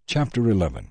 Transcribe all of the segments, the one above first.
Chapter 11.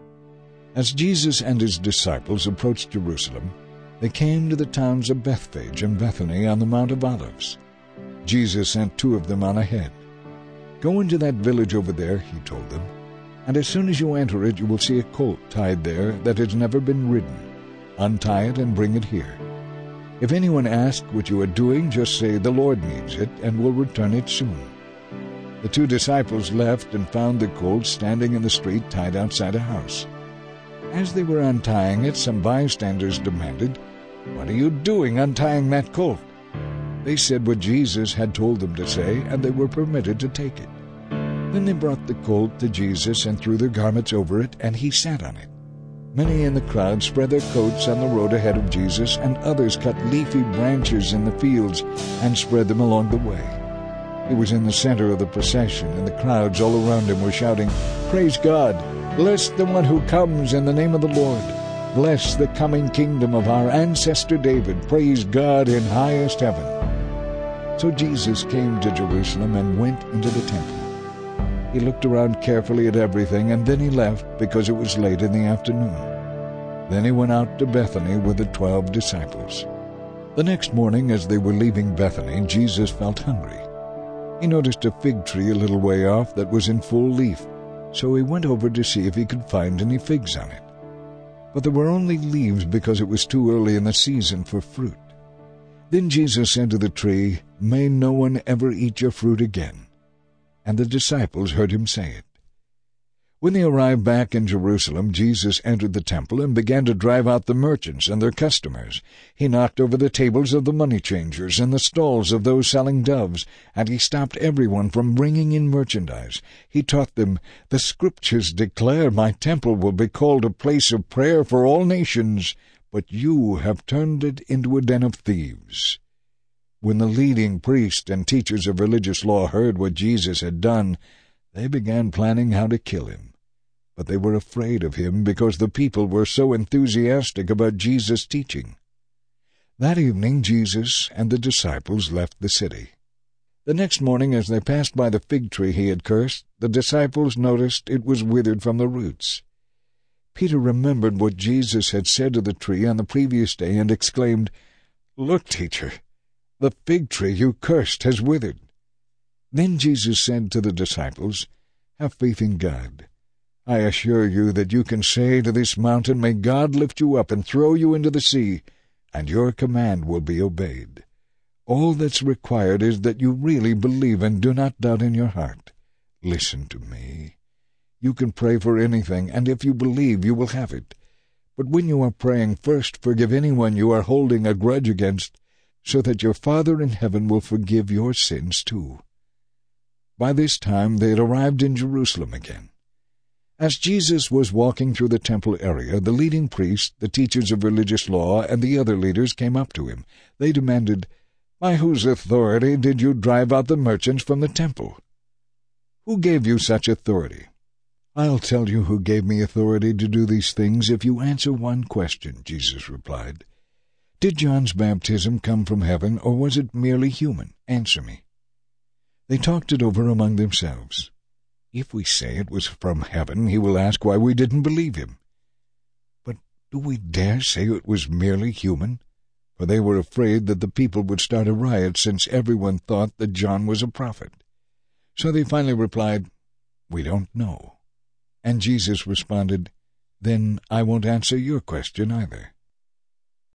As Jesus and his disciples approached Jerusalem, they came to the towns of Bethphage and Bethany on the Mount of Olives. Jesus sent two of them on ahead. "Go into that village over there," he told them, "and as soon as you enter it, you will see a colt tied there that has never been ridden. Untie it and bring it here. If anyone asks what you are doing, just say, 'The Lord needs it,' and will return it soon." The two disciples left and found the colt standing in the street tied outside a house. As they were untying it, some bystanders demanded, "What are you doing untying that colt?" They said what Jesus had told them to say, and they were permitted to take it. Then they brought the colt to Jesus and threw their garments over it, and he sat on it. Many in the crowd spread their coats on the road ahead of Jesus, and others cut leafy branches in the fields and spread them along the way. He was in the center of the procession, and the crowds all around him were shouting, "Praise God! Bless the one who comes in the name of the Lord! Bless the coming kingdom of our ancestor David! Praise God in highest heaven!" So Jesus came to Jerusalem and went into the temple. He looked around carefully at everything, and then he left because it was late in the afternoon. Then he went out to Bethany with the 12 disciples. The next morning, as they were leaving Bethany, Jesus felt hungry. He noticed a fig tree a little way off that was in full leaf, so he went over to see if he could find any figs on it. But there were only leaves because it was too early in the season for fruit. Then Jesus said to the tree, "May no one ever eat your fruit again." And the disciples heard him say it. When they arrived back in Jerusalem, Jesus entered the temple and began to drive out the merchants and their customers. He knocked over the tables of the money changers and the stalls of those selling doves, and he stopped everyone from bringing in merchandise. He taught them, "The Scriptures declare my temple will be called a place of prayer for all nations, but you have turned it into a den of thieves." When the leading priests and teachers of religious law heard what Jesus had done, they began planning how to kill him. But they were afraid of him because the people were so enthusiastic about Jesus' teaching. That evening Jesus and the disciples left the city. The next morning, as they passed by the fig tree he had cursed, the disciples noticed it was withered from the roots. Peter remembered what Jesus had said to the tree on the previous day and exclaimed, "Look, teacher, the fig tree you cursed has withered." Then Jesus said to the disciples, "Have faith in God. I assure you that you can say to this mountain, 'May God lift you up and throw you into the sea,' and your command will be obeyed. All that's required is that you really believe and do not doubt in your heart. Listen to me. You can pray for anything, and if you believe, you will have it. But when you are praying, first forgive anyone you are holding a grudge against, so that your Father in heaven will forgive your sins too." By this time they had arrived in Jerusalem again. As Jesus was walking through the temple area, the leading priests, the teachers of religious law, and the other leaders came up to him. They demanded, "By whose authority did you drive out the merchants from the temple? Who gave you such authority?" "I'll tell you who gave me authority to do these things if you answer one question," Jesus replied. "Did John's baptism come from heaven, or was it merely human? Answer me." They talked it over among themselves. "If we say it was from heaven, he will ask why we didn't believe him. But do we dare say it was merely human?" For they were afraid that the people would start a riot, since everyone thought that John was a prophet. So they finally replied, "We don't know." And Jesus responded, "Then I won't answer your question either.